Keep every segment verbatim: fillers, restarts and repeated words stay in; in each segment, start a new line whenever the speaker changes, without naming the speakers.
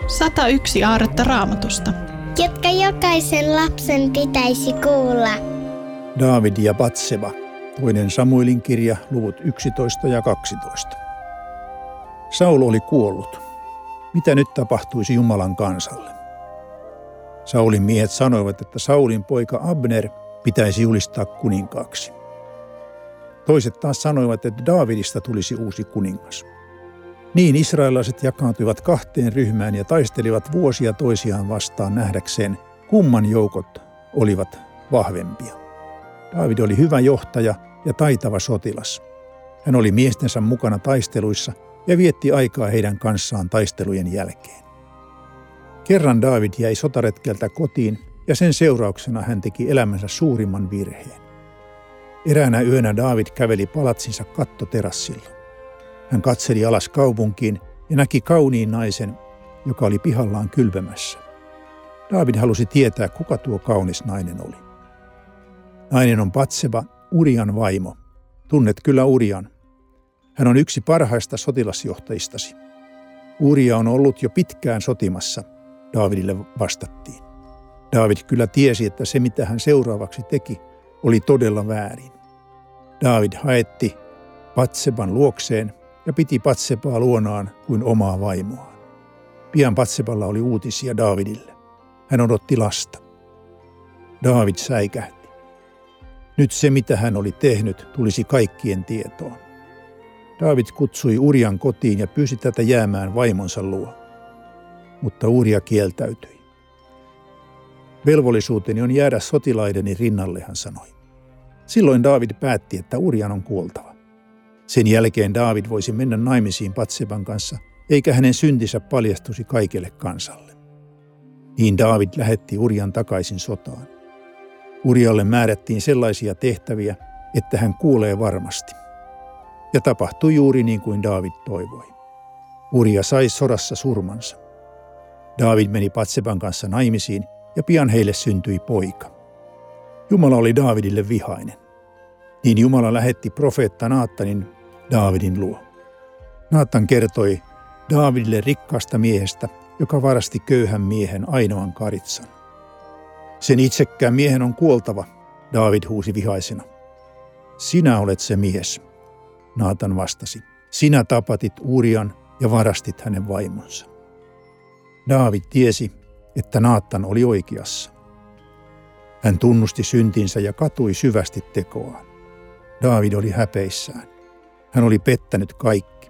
sata yksi aarretta Raamatusta,
jotka jokaisen lapsen pitäisi kuulla.
Daavid ja Batseba, toinen Samuelin kirja, luvut yksitoista ja kaksitoista. Saul oli kuollut. Mitä nyt tapahtuisi Jumalan kansalle? Saulin miehet sanoivat, että Saulin poika Abner pitäisi julistaa kuninkaaksi. Toiset taas sanoivat, että Daavidista tulisi uusi kuningas. Niin israelilaiset jakaantuivat kahteen ryhmään ja taistelivat vuosia toisiaan vastaan nähdäkseen, kumman joukot olivat vahvempia. Daavid oli hyvä johtaja ja taitava sotilas. Hän oli miestensä mukana taisteluissa ja vietti aikaa heidän kanssaan taistelujen jälkeen. Kerran Daavid jäi sotaretkeltä kotiin ja sen seurauksena hän teki elämänsä suurimman virheen. Eräänä yönä Daavid käveli palatsinsa kattoterassilla. Hän katseli alas kaupunkiin ja näki kauniin naisen, joka oli pihallaan kylvämässä. Daavid halusi tietää, kuka tuo kaunis nainen oli. Nainen on Batseba, Urian vaimo. Tunnet kyllä Urian. Hän on yksi parhaista sotilasjohtajistasi. Uria on ollut jo pitkään sotimassa, Daavidille vastattiin. Daavid kyllä tiesi, että se mitä hän seuraavaksi teki, oli todella väärin. Daavid haetti Batseban luokseen ja piti Batsebaa luonaan kuin omaa vaimoaan. Pian Batseballa oli uutisia Daavidille. Hän odotti lasta. Daavid säikähti. Nyt se, mitä hän oli tehnyt, tulisi kaikkien tietoon. Daavid kutsui Urian kotiin ja pyysi tätä jäämään vaimonsa luo. Mutta Uria kieltäytyi. Velvollisuuteni on jäädä sotilaideni rinnalle, hän sanoi. Silloin Daavid päätti, että Urian on kuoltava. Sen jälkeen Daavid voisi mennä naimisiin Batseban kanssa, eikä hänen syntinsä paljastuisi kaikelle kansalle. Niin Daavid lähetti Urian takaisin sotaan. Urialle määrättiin sellaisia tehtäviä, että hän kuulee varmasti. Ja tapahtui juuri niin kuin Daavid toivoi. Uria sai sodassa surmansa. Daavid meni Batseban kanssa naimisiin ja pian heille syntyi poika. Jumala oli Daavidille vihainen. Niin Jumala lähetti profeetta Naatanin Daavidin luo. Naatan kertoi Daavidille rikkaasta miehestä, joka varasti köyhän miehen ainoan karitsan. Sen itsekkään miehen on kuoltava, Daavid huusi vihaisena. Sinä olet se mies, Naatan vastasi. Sinä tapatit Urian ja varastit hänen vaimonsa. Daavid tiesi, että Naatan oli oikeassa. Hän tunnusti syntinsä ja katui syvästi tekoaan. Daavid oli häpeissään. Hän oli pettänyt kaikki.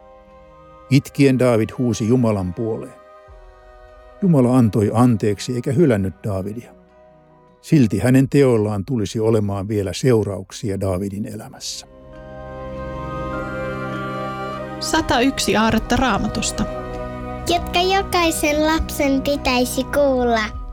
Itkien Daavid huusi Jumalan puoleen. Jumala antoi anteeksi eikä hylännyt Daavidia. Silti hänen teoillaan tulisi olemaan vielä seurauksia Daavidin elämässä.
sata yksi aarretta Raamatusta,
jotka jokaisen lapsen pitäisi kuulla.